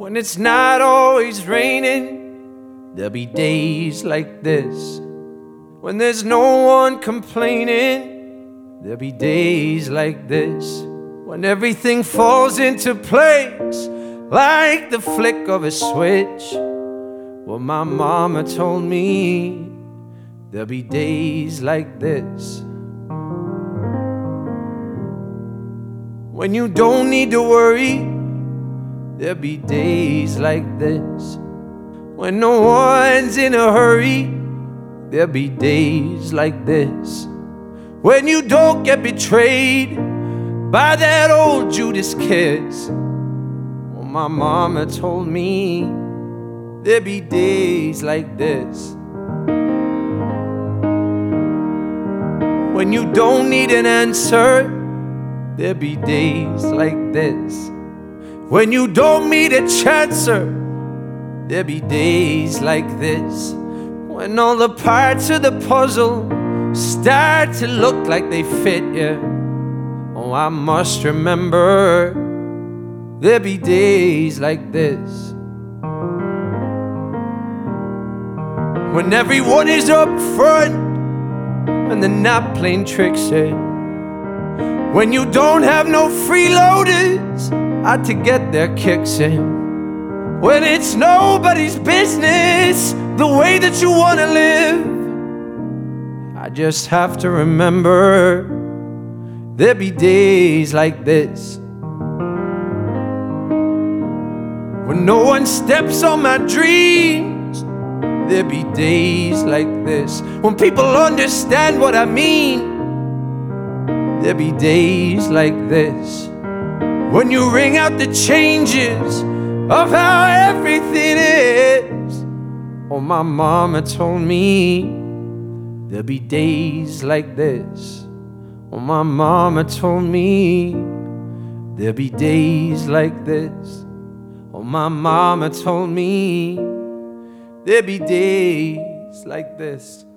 When it's not always raining, there'll be days like this. When there's no one complaining, there'll be days like this. When everything falls into place like the flick of a switch. Well, my mama told me there'll be days like this. When you don't need to worry, there'll be days like this. When no one's in a hurry, there'll be days like this. When you don't get betrayed by that old Judas kiss. Well, my mama told me there'll be days like this. When you don't need an answer, there'll be days like this. When you don't need a chancer, there'll be days like this. When all the parts of the puzzle start to look like they fit you. Oh, I must remember there'll be days like this. When everyone is up front and they're not playing tricks yet. When you don't have no freeloaders out to get their kicks in. When it's nobody's business the way that you wanna live. I just have to remember there'll be days like this. When no one steps on my dreams, there'll be days like this. When people understand what I mean, there'll be days like this. When you ring out the changes of how everything is. Oh, my mama told me there'll be days like this. Oh, my mama told me there'll be days like this. Oh, my mama told me there'll be days like this.